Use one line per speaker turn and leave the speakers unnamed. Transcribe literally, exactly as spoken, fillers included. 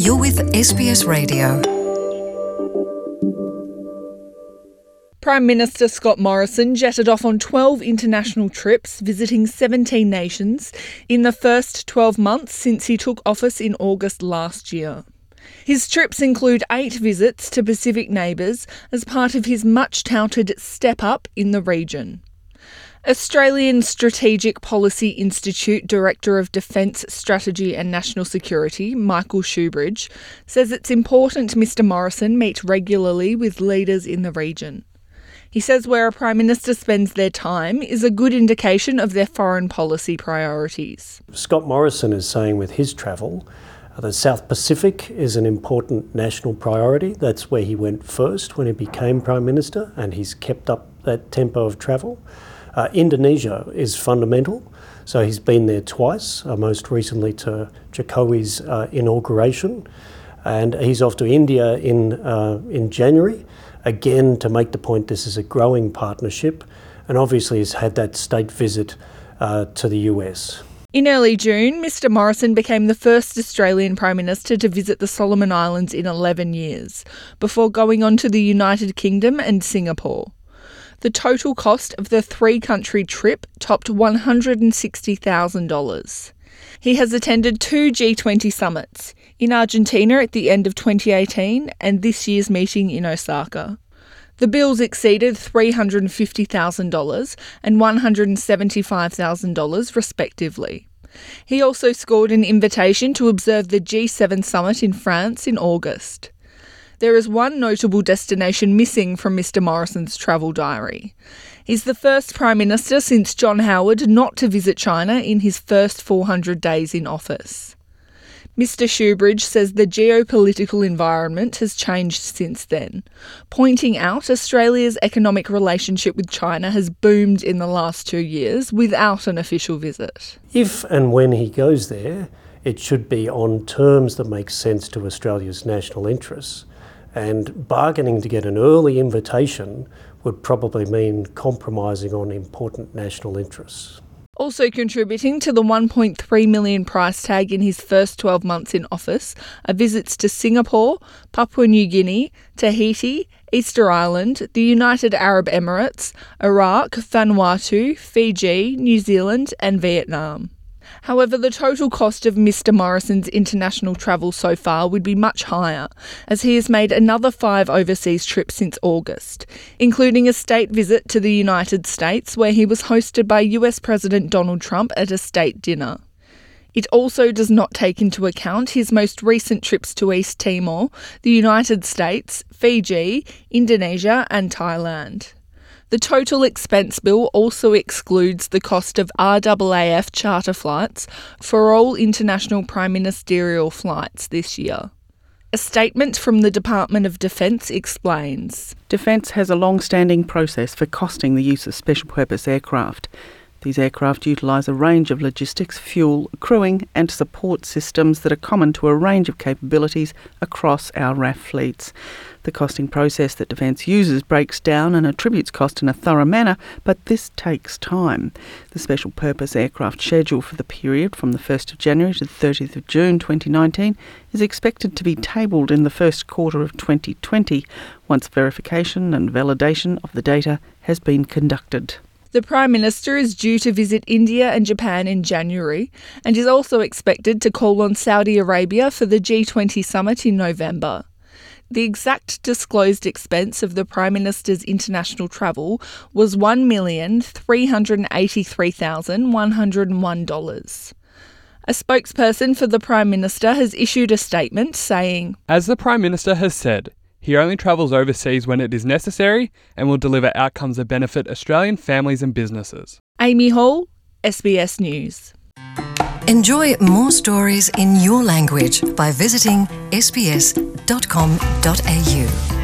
You're with S B S Radio.
Prime Minister Scott Morrison jetted off on twelve international trips, visiting seventeen nations in the first twelve months since he took office in August last year. His trips include eight visits to Pacific neighbours as part of his much-touted step up in the region. Australian Strategic Policy Institute Director of Defence Strategy and National Security, Michael Shoebridge, says it's important Mr Morrison meet regularly with leaders in the region. He says where a Prime Minister spends their time is a good indication of their foreign policy priorities.
Scott Morrison is saying with his travel, uh, the South Pacific is an important national priority. That's where he went first when he became Prime Minister, and he's kept up that tempo of travel. Uh, Indonesia is fundamental, so he's been there twice, uh, most recently to Jokowi's uh, inauguration, and he's off to India in uh, in January, again to make the point this is a growing partnership, and obviously has had that state visit uh, to the U S.
In early June, Mr Morrison became the first Australian Prime Minister to visit the Solomon Islands in eleven years, before going on to the United Kingdom and Singapore. The total cost of the three-country trip topped one hundred sixty thousand dollars. He has attended two G twenty summits, in Argentina at the end of twenty eighteen and this year's meeting in Osaka. The bills exceeded three hundred fifty thousand dollars and one hundred seventy-five thousand dollars respectively. He also scored an invitation to observe the G seven summit in France in August. There is one notable destination missing from Mr Morrison's travel diary. He's the first Prime Minister since John Howard not to visit China in his first four hundred days in office. Mr Shoebridge says the geopolitical environment has changed since then, pointing out Australia's economic relationship with China has boomed in the last two years without an official visit.
If and when he goes there, it should be on terms that make sense to Australia's national interests. And bargaining to get an early invitation would probably mean compromising on important national interests.
Also contributing to the one point three million dollars price tag in his first twelve months in office are visits to Singapore, Papua New Guinea, Tahiti, Easter Island, the United Arab Emirates, Iraq, Vanuatu, Fiji, New Zealand and Vietnam. However, the total cost of Mr Morrison's international travel so far would be much higher, as he has made another five overseas trips since August, including a state visit to the United States where he was hosted by U S President Donald Trump at a state dinner. It also does not take into account his most recent trips to East Timor, the United States, Fiji, Indonesia and Thailand. The total expense bill also excludes the cost of R A A F charter flights for all international prime ministerial flights this year. A statement from the Department of Defence explains.
Defence has a long-standing process for costing the use of special-purpose aircraft. These aircraft utilise a range of logistics, fuel, crewing and support systems that are common to a range of capabilities across our R A F fleets. The costing process that Defence uses breaks down and attributes cost in a thorough manner, but this takes time. The special purpose aircraft schedule for the period from the first of January to the thirtieth of June twenty nineteen is expected to be tabled in the first quarter of twenty twenty, once verification and validation of the data has been conducted.
The Prime Minister is due to visit India and Japan in January and is also expected to call on Saudi Arabia for the G twenty summit in November. The exact disclosed expense of the Prime Minister's international travel was one million three hundred eighty-three thousand one hundred one dollars. A spokesperson for the Prime Minister has issued a statement saying,
"As the Prime Minister has said, he only travels overseas when it is necessary and will deliver outcomes that benefit Australian families and businesses."
Amy Hall, S B S News.
Enjoy more stories in your language by visiting s b s dot com dot a u.